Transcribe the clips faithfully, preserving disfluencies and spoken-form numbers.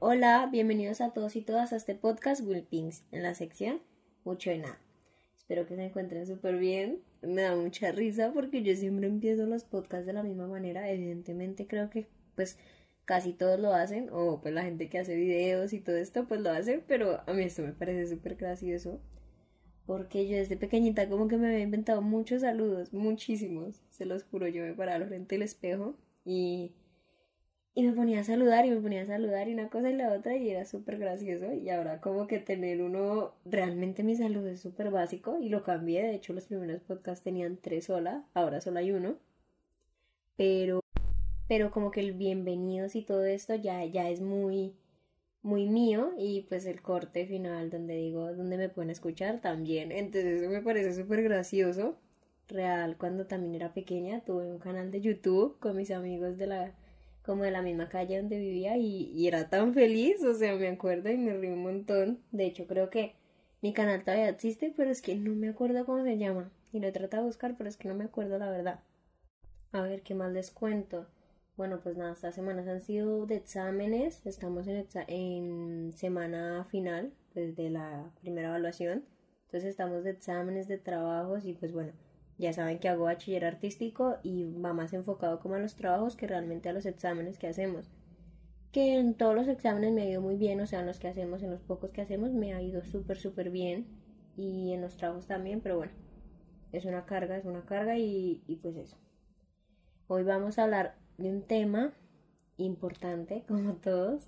Hola, bienvenidos a todos y todas a este podcast Will Pinks, en la sección Mucho de Nada. Espero que se encuentren súper bien. Me da mucha risa porque yo siempre empiezo los podcasts de la misma manera. Evidentemente creo que pues casi todos lo hacen, o pues la gente que hace videos y todo esto pues lo hace, pero a mí esto me parece súper gracioso porque yo desde pequeñita como que me había inventado muchos saludos, muchísimos, se los juro. Yo me paraba frente al espejo y Y me ponía a saludar y me ponía a saludar y una cosa y la otra y era súper gracioso. Y ahora como que tener uno, realmente mi saludo es súper básico y lo cambié. De hecho los primeros podcasts tenían tres sola, ahora solo hay uno. Pero, pero como que el bienvenidos y todo esto ya, ya es muy, muy mío. Y pues el corte final donde digo, donde me pueden escuchar también. Entonces eso me parece súper gracioso. Real, cuando también era pequeña tuve un canal de YouTube con mis amigos de la como de la misma calle donde vivía y, y era tan feliz, o sea, me acuerdo y me río un montón. De hecho, creo que mi canal todavía existe, pero es que no me acuerdo cómo se llama. Y lo he tratado de buscar, pero es que no me acuerdo la verdad. A ver, ¿qué más les cuento? Bueno, pues nada, estas semanas han sido de exámenes. Estamos en, exa- en semana final, desde la primera evaluación. Entonces estamos de exámenes, de trabajos y pues bueno, ya saben que hago bachiller artístico y va más enfocado como a los trabajos que realmente a los exámenes que hacemos. Que en todos los exámenes me ha ido muy bien, o sea, en los que hacemos, en los pocos que hacemos, me ha ido súper, súper bien. Y en los trabajos también, pero bueno, es una carga, es una carga y, y pues eso. Hoy vamos a hablar de un tema importante, como todos.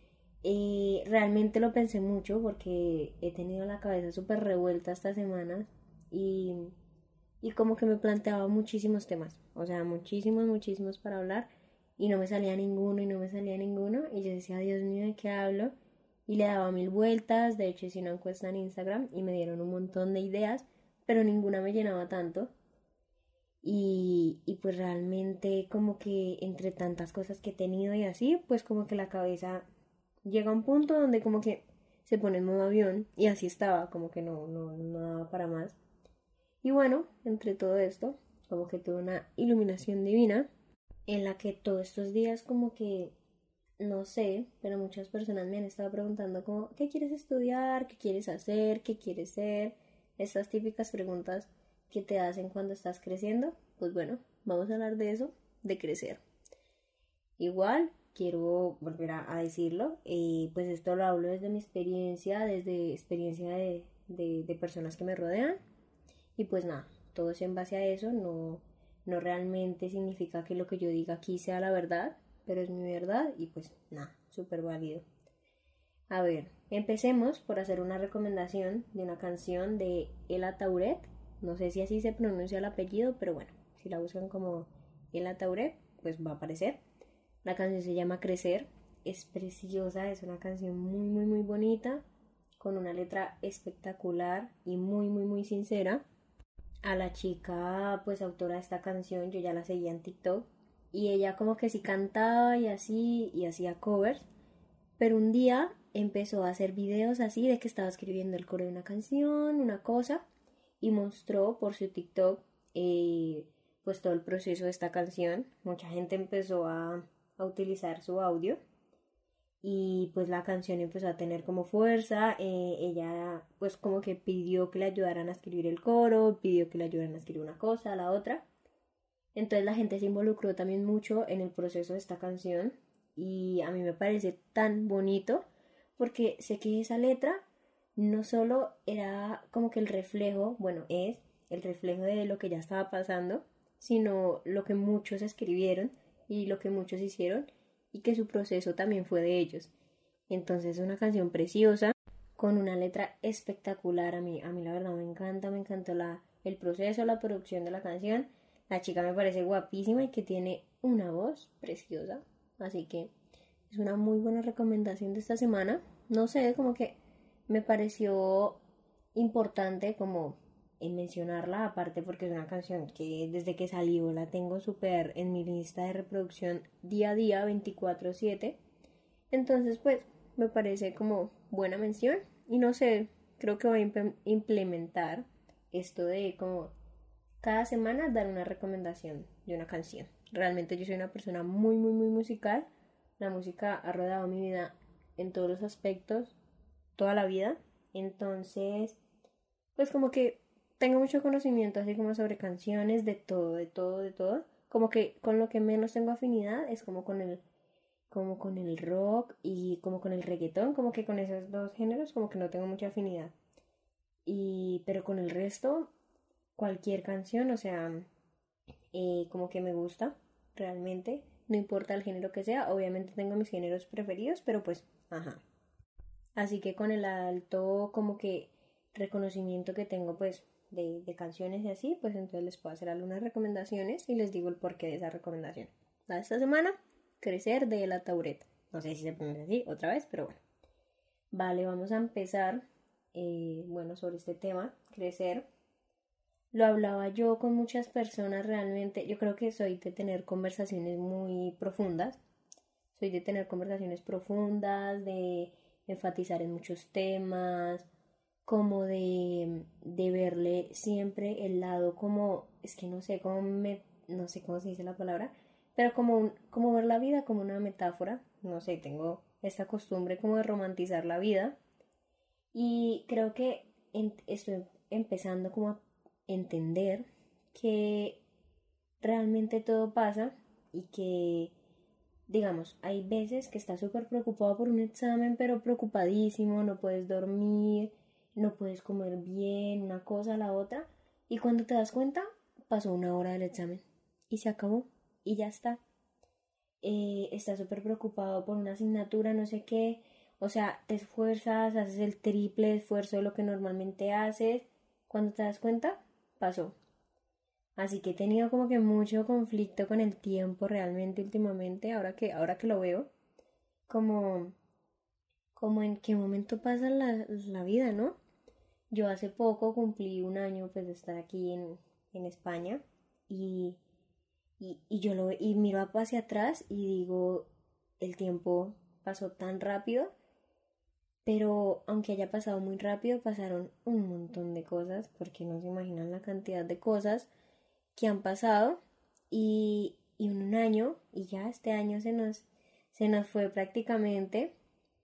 Y realmente lo pensé mucho porque he tenido la cabeza súper revuelta estas semanas y, y como que me planteaba muchísimos temas, o sea, muchísimos, muchísimos para hablar y no me salía ninguno y no me salía ninguno y yo decía, Dios mío, ¿de qué hablo? Y le daba mil vueltas. De hecho hice una encuesta en Instagram y me dieron un montón de ideas, pero ninguna me llenaba tanto. Y, y pues realmente como que entre tantas cosas que he tenido y así, pues como que la cabeza llega a un punto donde como que se pone en modo avión y así estaba, como que no, no, no daba para más. Y bueno, entre todo esto, como que tuve una iluminación divina en la que todos estos días como que, no sé, pero muchas personas me han estado preguntando como, ¿qué quieres estudiar? ¿Qué quieres hacer? ¿Qué quieres ser? Estas típicas preguntas que te hacen cuando estás creciendo. Pues bueno, vamos a hablar de eso, de crecer. Igual, quiero volver a, a decirlo, y pues esto lo hablo desde mi experiencia, desde experiencia de, de, de personas que me rodean. Y pues nada, todo es en base a eso, no, no realmente significa que lo que yo diga aquí sea la verdad, pero es mi verdad y pues nada, súper válido. A ver, empecemos por hacer una recomendación de una canción de Ela Tauret. No sé si así se pronuncia el apellido, pero bueno, si la buscan como Ela Tauret, pues va a aparecer. La canción se llama Crecer, es preciosa, es una canción muy, muy, muy bonita, con una letra espectacular y muy, muy, muy sincera. A la chica pues autora de esta canción yo ya la seguía en TikTok y ella como que sí cantaba y así y hacía covers, pero un día empezó a hacer videos así de que estaba escribiendo el coro de una canción, una cosa, y mostró por su TikTok eh, pues todo el proceso de esta canción. Mucha gente empezó a, a utilizar su audio y pues la canción empezó a tener como fuerza. Eh, ella pues como que pidió que le ayudaran a escribir el coro, pidió que le ayudaran a escribir una cosa, la otra. Entonces la gente se involucró también mucho en el proceso de esta canción y a mí me parece tan bonito porque sé que esa letra no solo era como que el reflejo, bueno, es el reflejo de lo que ya estaba pasando, sino lo que muchos escribieron y lo que muchos hicieron y que su proceso también fue de ellos. Entonces es una canción preciosa con una letra espectacular. A mí, a mí la verdad me encanta, me encantó la, el proceso, la producción de la canción. La chica me parece guapísima y que tiene una voz preciosa. Así que es una muy buena recomendación de esta semana. No sé, como que me pareció importante como en mencionarla, aparte porque es una canción que desde que salió la tengo súper en mi lista de reproducción día a día, veinticuatro siete. Entonces pues me parece como buena mención y no sé, creo que voy a implementar esto de como cada semana dar una recomendación de una canción. Realmente yo soy una persona muy, muy, muy musical. La música ha rodado mi vida en todos los aspectos toda la vida. Entonces, pues como que tengo mucho conocimiento así como sobre canciones, de todo, de todo, de todo. Como que con lo que menos tengo afinidad es como con el, como con el rock y como con el reggaetón, como que con esos dos géneros como que no tengo mucha afinidad. Y, pero con el resto, cualquier canción, o sea, eh, como que me gusta realmente, no importa el género que sea, obviamente tengo mis géneros preferidos, pero pues, ajá. Así que con el alto como que reconocimiento que tengo pues de, de canciones y así, pues entonces les puedo hacer algunas recomendaciones y les digo el porqué de esa recomendación. La de esta semana, Crecer de La Taureta. No sé si se pronuncia así otra vez, pero bueno. Vale, vamos a empezar, eh, bueno, sobre este tema, crecer. Lo hablaba yo con muchas personas realmente. Yo creo que soy de tener conversaciones muy profundas. Soy de tener conversaciones profundas, de enfatizar en muchos temas, como de, de verle siempre el lado como, es que no sé cómo me, no sé cómo se dice la palabra, pero como, un, como ver la vida como una metáfora. No sé, tengo esta costumbre como de romantizar la vida y creo que en, estoy empezando como a entender que realmente todo pasa y que, digamos, hay veces que estás súper preocupado por un examen, pero preocupadísimo, no puedes dormir, no puedes comer bien, una cosa a la otra, y cuando te das cuenta, pasó una hora del examen y se acabó y ya está. Eh, estás súper preocupado por una asignatura, no sé qué, o sea, te esfuerzas, haces el triple esfuerzo de lo que normalmente haces, cuando te das cuenta, pasó. Así que he tenido como que mucho conflicto con el tiempo realmente últimamente, ahora que, ahora que lo veo, como, como en qué momento pasa la, la vida, ¿no? Yo hace poco cumplí un año pues de estar aquí en, en España y, y, y yo lo y miro hacia atrás y digo, el tiempo pasó tan rápido, pero aunque haya pasado muy rápido, pasaron un montón de cosas, porque no se imaginan la cantidad de cosas que han pasado y, y un año y ya este año se nos se nos fue prácticamente.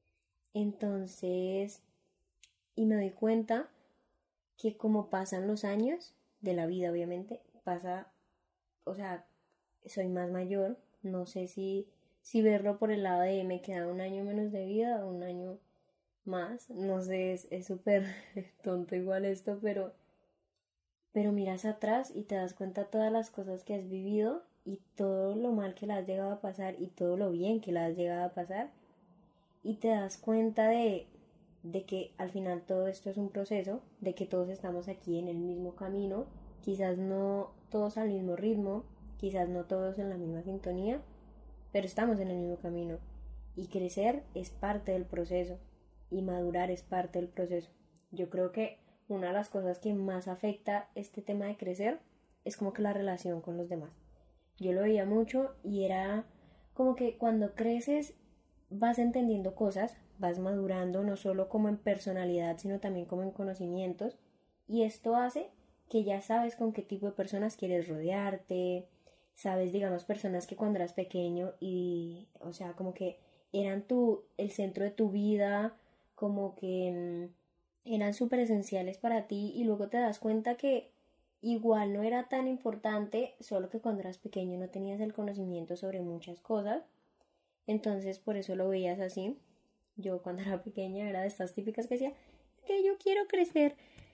Entonces, y me doy cuenta que como pasan los años de la vida, obviamente pasa, o sea, soy más mayor, no sé si si verlo por el lado de me queda un año menos de vida o un año más, no sé, es súper tonto igual esto, pero pero miras atrás y te das cuenta de todas las cosas que has vivido y todo lo mal que la has llegado a pasar y todo lo bien que la has llegado a pasar y te das cuenta de, de que al final todo esto es un proceso, de que todos estamos aquí en el mismo camino, quizás no todos al mismo ritmo, quizás no todos en la misma sintonía, pero estamos en el mismo camino y crecer es parte del proceso y madurar es parte del proceso. Yo creo que una de las cosas que más afecta este tema de crecer es como que la relación con los demás. Yo lo veía mucho y era como que cuando creces vas entendiendo cosas, vas madurando no solo como en personalidad, sino también como en conocimientos y esto hace que ya sabes con qué tipo de personas quieres rodearte, sabes, digamos, personas que cuando eras pequeño y, o sea, como que eran tu, el centro de tu vida, como que mmm, eran súper esenciales para ti y luego te das cuenta que igual no era tan importante, solo que cuando eras pequeño no tenías el conocimiento sobre muchas cosas, entonces por eso lo veías así. Yo cuando era pequeña era de estas típicas que decía que yo quiero crecer,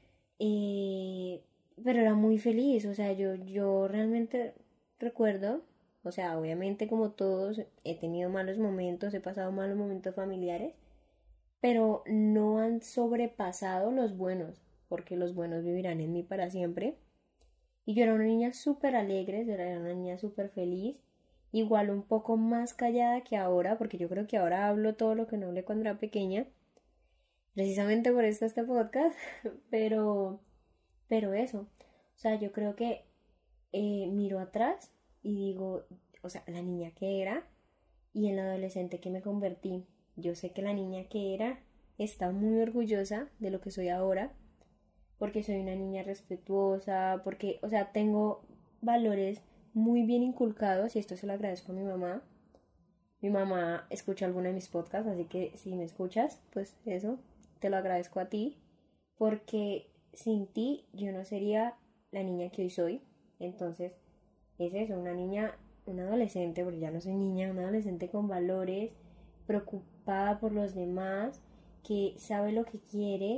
eh, pero era muy feliz, o sea, yo, yo realmente recuerdo, o sea, obviamente como todos he tenido malos momentos, he pasado malos momentos familiares, pero no han sobrepasado los buenos, porque los buenos vivirán en mí para siempre. Y yo era una niña súper alegre, yo era una niña súper feliz, igual un poco más callada que ahora, porque yo creo que ahora hablo todo lo que no hablé cuando era pequeña, precisamente por esto este podcast, pero, pero eso, o sea, yo creo que eh, miro atrás y digo, o sea, la niña que era y en la adolescente que me convertí. Yo sé que la niña que era está muy orgullosa de lo que soy ahora, porque soy una niña respetuosa, porque, o sea, tengo valores muy bien inculcados y esto se lo agradezco a mi mamá. Mi mamá escucha alguno de mis podcasts, así que si me escuchas, pues eso, te lo agradezco a ti, porque sin ti yo no sería la niña que hoy soy. Entonces, es eso, una niña, una adolescente, porque ya no soy niña, una adolescente con valores, preocupada por los demás, que sabe lo que quiere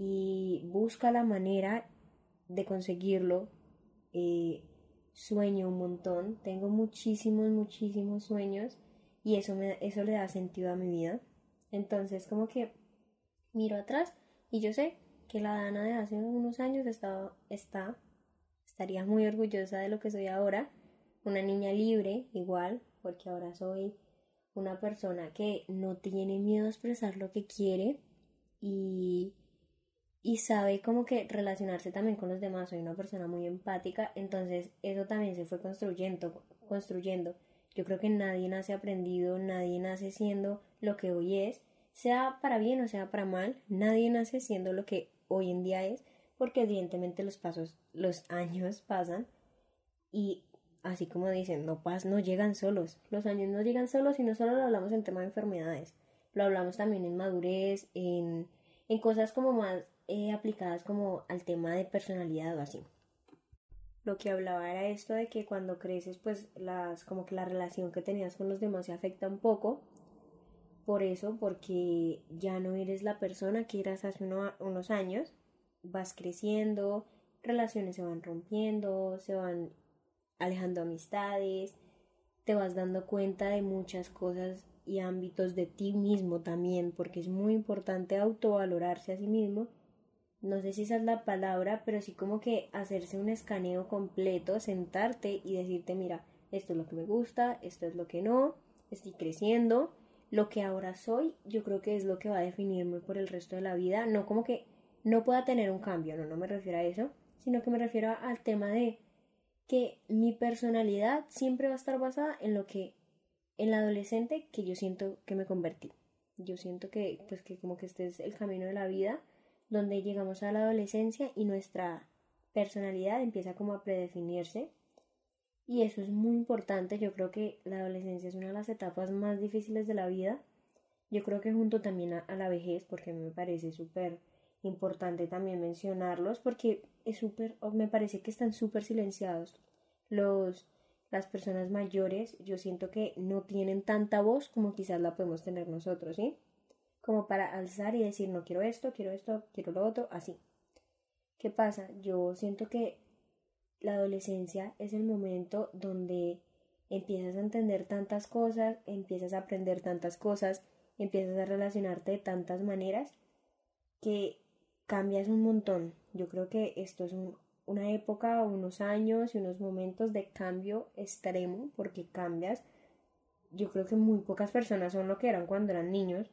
y busca la manera de conseguirlo. Eh, sueño un montón, tengo muchísimos, muchísimos sueños y eso, me, eso le da sentido a mi vida. Entonces como que miro atrás y yo sé que la Dana de hace unos años está, está, estaría muy orgullosa de lo que soy ahora, una niña libre igual, porque ahora soy una persona que no tiene miedo a expresar lo que quiere y, y sabe como que relacionarse también con los demás. Soy una persona muy empática, entonces eso también se fue construyendo, construyendo. Yo creo que nadie nace aprendido, nadie nace siendo lo que hoy es, sea para bien o sea para mal, nadie nace siendo lo que hoy en día es, porque evidentemente los pasos, los años pasan y así como dicen, no pas, no llegan solos. Los años no llegan solos y no solo lo hablamos en tema de enfermedades, lo hablamos también en madurez, en, en cosas como más eh, aplicadas como al tema de personalidad o así. Lo que hablaba era esto de que cuando creces, pues las, como que la relación que tenías con los demás se afecta un poco. Por eso, porque ya no eres la persona que eras hace uno, unos años, vas creciendo, relaciones se van rompiendo, se van alejando amistades, te vas dando cuenta de muchas cosas y ámbitos de ti mismo también, porque es muy importante autovalorarse a sí mismo. No sé si esa es la palabra, pero sí como que hacerse un escaneo completo, sentarte y decirte, mira, esto es lo que me gusta, esto es lo que no, estoy creciendo, lo que ahora soy, yo creo que es lo que va a definirme por el resto de la vida, no como que no pueda tener un cambio, no, no me refiero a eso, sino que me refiero al tema de que mi personalidad siempre va a estar basada en lo que, en la adolescente que yo siento que me convertí. Yo siento que, pues que como que este es el camino de la vida, donde llegamos a la adolescencia y nuestra personalidad empieza como a predefinirse. Y eso es muy importante. Yo creo que la adolescencia es una de las etapas más difíciles de la vida. Yo creo que junto también a, a la vejez, porque me parece súper importante también mencionarlos, porque es súper, me parece que están súper silenciados. Los, las personas mayores, yo siento que no tienen tanta voz como quizás la podemos tener nosotros, ¿sí? Como para alzar y decir, no quiero esto, quiero esto, quiero lo otro, así. ¿Qué pasa? Yo siento que la adolescencia es el momento donde empiezas a entender tantas cosas, empiezas a aprender tantas cosas, empiezas a relacionarte de tantas maneras que cambias un montón. Yo creo que esto es un, una época, unos años y unos momentos de cambio extremo, porque cambias. Yo creo que muy pocas personas son lo que eran cuando eran niños,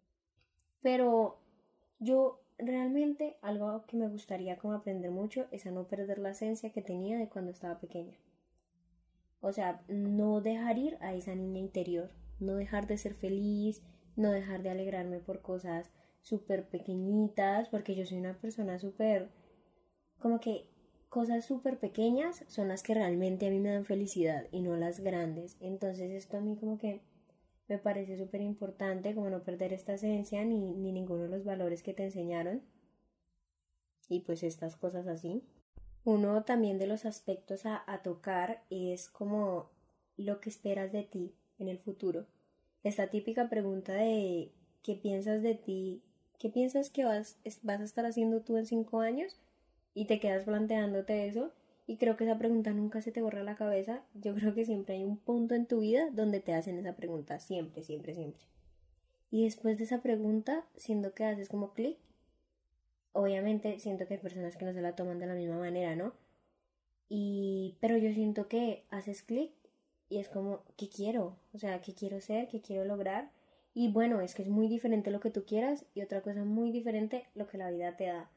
pero yo realmente algo que me gustaría como aprender mucho es a no perder la esencia que tenía de cuando estaba pequeña. O sea, no dejar ir a esa niña interior, no dejar de ser feliz, no dejar de alegrarme por cosas súper pequeñitas, porque yo soy una persona súper, como que cosas súper pequeñas son las que realmente a mí me dan felicidad y no las grandes. Entonces esto a mí como que me parece súper importante, como no perder esta esencia ni, ni ninguno de los valores que te enseñaron y pues estas cosas así. Uno también de los aspectos a, a tocar es como lo que esperas de ti en el futuro. Esta típica pregunta de ¿qué piensas de ti? ¿Qué piensas que vas, vas a estar haciendo tú en cinco años? Y te quedas planteándote eso. Y creo que esa pregunta nunca se te borra la cabeza. Yo creo que siempre hay un punto en tu vida donde te hacen esa pregunta. Siempre, siempre, siempre. Y después de esa pregunta, siento que haces como clic. Obviamente siento que hay personas que no se la toman de la misma manera, ¿no? Y, pero yo siento que haces clic y es como, ¿qué quiero? O sea, ¿qué quiero ser? ¿Qué quiero lograr? Y bueno, es que es muy diferente lo que tú quieras y otra cosa muy diferente lo que la vida te da.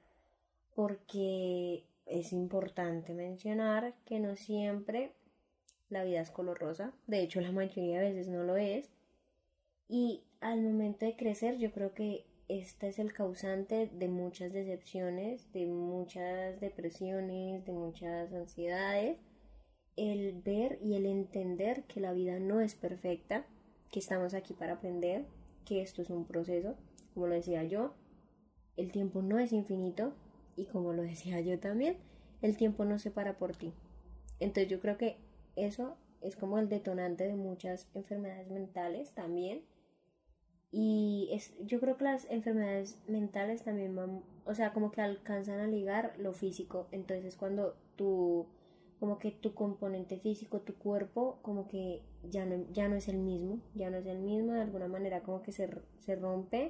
Porque es importante mencionar que no siempre la vida es color rosa. De hecho, la mayoría de veces no lo es. Y al momento de crecer, yo creo que este es el causante de muchas decepciones, de muchas depresiones, de muchas ansiedades. El ver y el entender que la vida no es perfecta, que estamos aquí para aprender, que esto es un proceso, como lo decía yo, el tiempo no es infinito y como lo decía yo también, el tiempo no se para por ti. Entonces yo creo que eso es como el detonante de muchas enfermedades mentales también. Y es, yo creo que las enfermedades mentales también van, o sea, como que alcanzan a ligar lo físico. Entonces cuando tú, como que tu componente físico, tu cuerpo, como que ya no, ya no es el mismo, ya no es el mismo, de alguna manera como que se, se rompe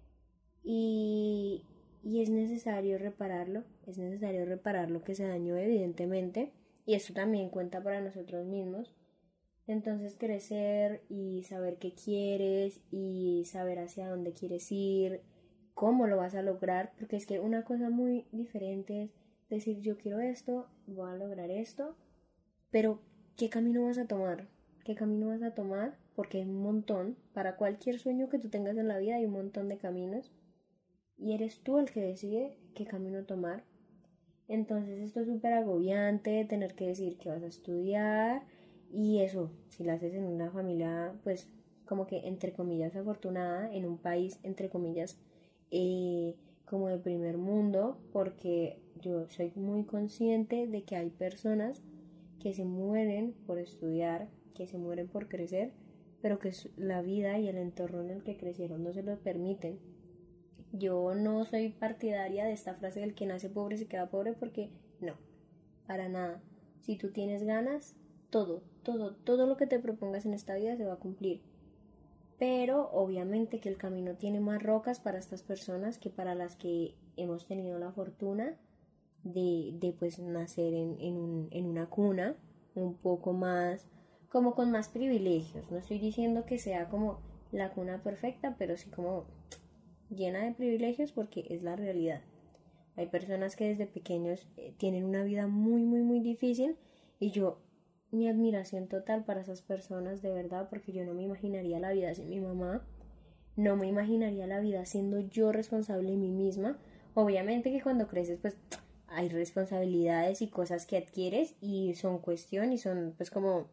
y, y es necesario repararlo, es necesario reparar lo que se dañó evidentemente. Y esto también cuenta para nosotros mismos. Entonces crecer y saber qué quieres y saber hacia dónde quieres ir, cómo lo vas a lograr, porque es que una cosa muy diferente es decir yo quiero esto, voy a lograr esto, pero ¿qué camino vas a tomar? ¿Qué camino vas a tomar? Porque hay un montón, para cualquier sueño que tú tengas en la vida hay un montón de caminos y eres tú el que decide qué camino tomar. Entonces esto es súper agobiante, tener que decir que vas a estudiar y eso, si lo haces en una familia, pues como que entre comillas afortunada, en un país entre comillas eh, como de primer mundo, porque yo soy muy consciente de que hay personas que se mueren por estudiar, que se mueren por crecer, pero que la vida y el entorno en el que crecieron no se lo permiten. Yo no soy partidaria de esta frase del que nace pobre se queda pobre porque no, para nada. Si tú tienes ganas, todo, todo, todo lo que te propongas en esta vida se va a cumplir. Pero obviamente que el camino tiene más rocas para estas personas que para las que hemos tenido la fortuna de, de pues nacer en, en, un, en una cuna un poco más, como con más privilegios. No estoy diciendo que sea como la cuna perfecta, pero sí como llena de privilegios porque es la realidad. Hay personas que desde pequeños eh, tienen una vida muy muy muy difícil y yo mi admiración total para esas personas de verdad porque yo no me imaginaría la vida sin mi mamá, no me imaginaría la vida siendo yo responsable de mí misma. Obviamente que cuando creces pues hay responsabilidades y cosas que adquieres y son cuestión y son pues como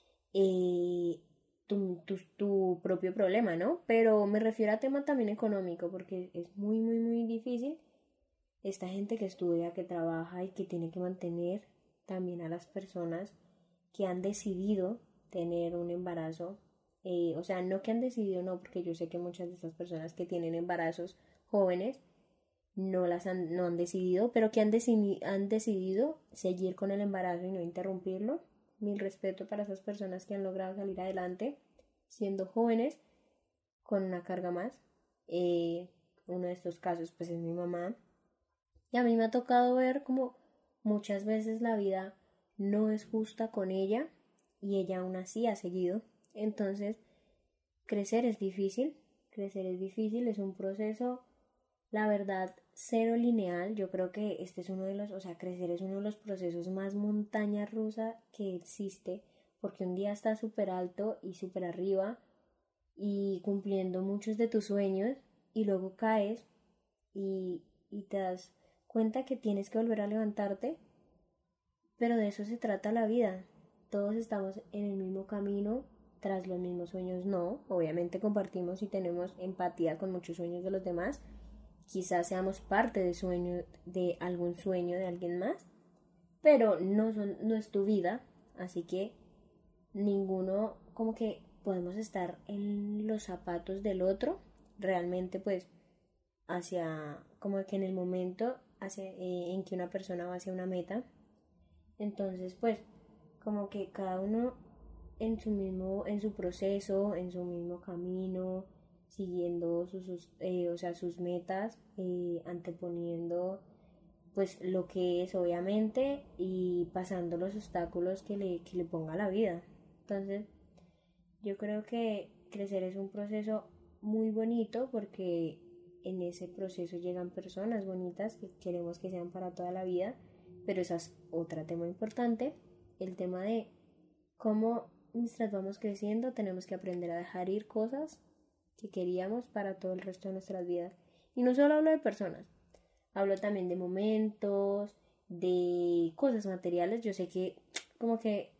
eh, tu, tu, tu propio problema, ¿no? Pero me refiero a tema también económico, porque es muy, muy, muy difícil esta gente que estudia, que trabaja y que tiene que mantener también a las personas que han decidido tener un embarazo. Eh, o sea, no que han decidido, no, porque yo sé que muchas de estas personas que tienen embarazos jóvenes no las han, no han decidido, pero que han, decidi, han decidido seguir con el embarazo y no interrumpirlo. Mi respeto para esas personas que han logrado salir adelante siendo jóvenes con una carga más. Eh, uno de estos casos pues es mi mamá. Y a mí me ha tocado ver como muchas veces la vida no es justa con ella y ella aún así ha seguido. Entonces, crecer es difícil, crecer es difícil, es un proceso, la verdad, cero lineal. Yo creo que este es uno de los, o sea, crecer es uno de los procesos más montaña rusa que existe, porque un día estás súper alto y súper arriba y cumpliendo muchos de tus sueños y luego caes y, y te das cuenta que tienes que volver a levantarte, pero de eso se trata la vida. Todos estamos en el mismo camino, tras los mismos sueños no, obviamente compartimos y tenemos empatía con muchos sueños de los demás, quizás seamos parte de sueño de algún sueño de alguien más, pero no son, no es tu vida, así que ninguno como que podemos estar en los zapatos del otro, realmente pues hacia como que en el momento hacia, eh, en que una persona va hacia una meta. Entonces pues como que cada uno en su mismo en su proceso, en su mismo camino, siguiendo sus, sus eh, o sea sus metas, eh, anteponiendo pues lo que es obviamente y pasando los obstáculos que le, que le ponga la vida. Entonces yo creo que crecer es un proceso muy bonito porque en ese proceso llegan personas bonitas que queremos que sean para toda la vida, pero ese es otro tema importante, el tema de cómo mientras vamos creciendo tenemos que aprender a dejar ir cosas que queríamos para todo el resto de nuestras vidas. Y no solo hablo de personas, hablo también de momentos, de cosas materiales. Yo sé que como que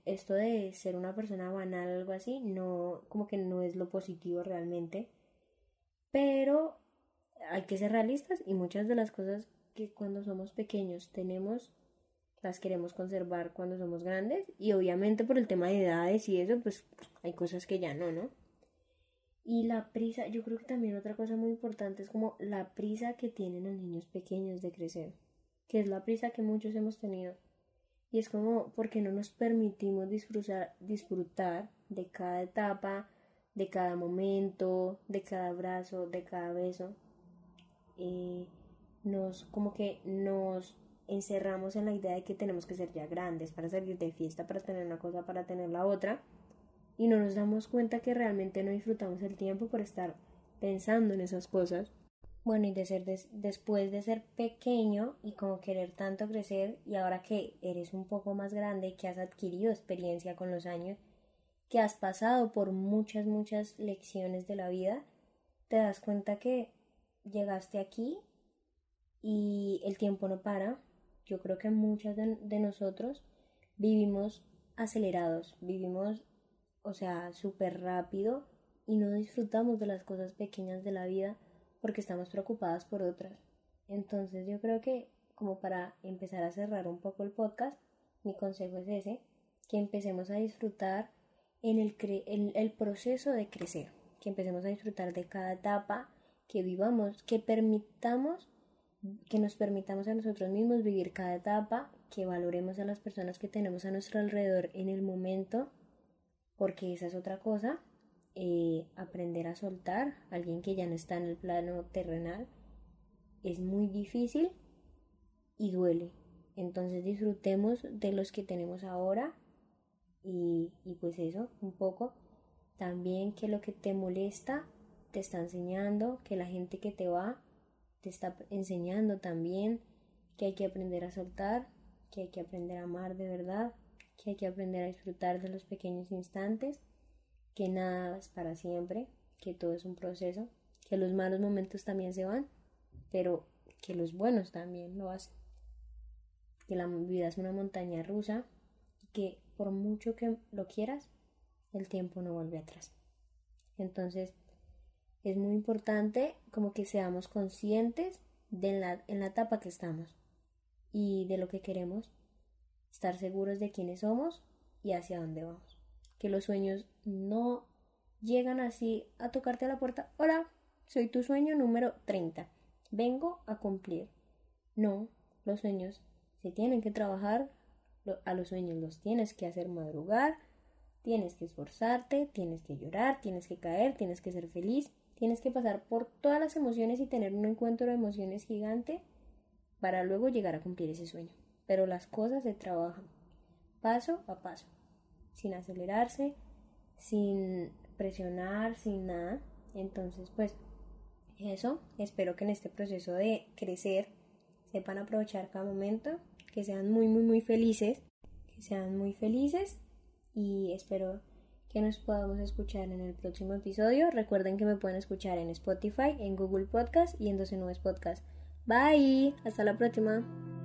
esto de ser una persona banal o algo así, no, como que no es lo positivo realmente, pero hay que ser realistas y muchas de las cosas que cuando somos pequeños tenemos, las queremos conservar cuando somos grandes, y obviamente por el tema de edades y eso, pues hay cosas que ya no, ¿no? Y la prisa, yo creo que también otra cosa muy importante es como la prisa que tienen los niños pequeños de crecer, que es la prisa que muchos hemos tenido. Y es como porque no nos permitimos disfrutar, disfrutar de cada etapa, de cada momento, de cada abrazo, de cada beso. Eh, nos como que nos encerramos en la idea de que tenemos que ser ya grandes para salir de fiesta, para tener una cosa, para tener la otra, y no nos damos cuenta que realmente no disfrutamos el tiempo por estar pensando en esas cosas. Bueno, y de ser des- después de ser pequeño y como querer tanto crecer, y ahora que eres un poco más grande, que has adquirido experiencia con los años, que has pasado por muchas, muchas lecciones de la vida, te das cuenta que llegaste aquí y el tiempo no para. Yo creo que muchas de, de nosotros vivimos acelerados, vivimos, o sea, súper rápido, y no disfrutamos de las cosas pequeñas de la vida porque estamos preocupadas por otras. Entonces yo creo que, como para empezar a cerrar un poco el podcast, mi consejo es ese, que empecemos a disfrutar en el, cre en el proceso de crecer, que empecemos a disfrutar de cada etapa, que vivamos, que permitamos, que nos permitamos a nosotros mismos vivir cada etapa, que valoremos a las personas que tenemos a nuestro alrededor en el momento, porque esa es otra cosa. Eh, aprender a soltar a alguien que ya no está en el plano terrenal es muy difícil y duele. Entonces disfrutemos de los que tenemos ahora, y, y pues eso, un poco también, que lo que te molesta te está enseñando, que la gente que te va te está enseñando también, que hay que aprender a soltar, que hay que aprender a amar de verdad, que hay que aprender a disfrutar de los pequeños instantes, que nada es para siempre, que todo es un proceso, que los malos momentos también se van, pero que los buenos también lo hacen, que la vida es una montaña rusa y que por mucho que lo quieras, el tiempo no vuelve atrás. Entonces es muy importante como que seamos conscientes de la, en la etapa que estamos y de lo que queremos, estar seguros de quiénes somos y hacia dónde vamos. Que los sueños no llegan así a tocarte a la puerta. Hola, soy tu sueño número treinta. Vengo a cumplir. No, los sueños se tienen que trabajar. A los sueños los tienes que hacer madrugar. Tienes que esforzarte, tienes que llorar, tienes que caer, tienes que ser feliz. Tienes que pasar por todas las emociones y tener un encuentro de emociones gigante para luego llegar a cumplir ese sueño. Pero las cosas se trabajan paso a paso, sin acelerarse, sin presionar, sin nada. Entonces, pues eso, espero que en este proceso de crecer sepan aprovechar cada momento, que sean muy, muy, muy felices, que sean muy felices, y espero que nos podamos escuchar en el próximo episodio. Recuerden que me pueden escuchar en Spotify, en Google Podcast y en doce Nubes Podcast. Bye, hasta la próxima.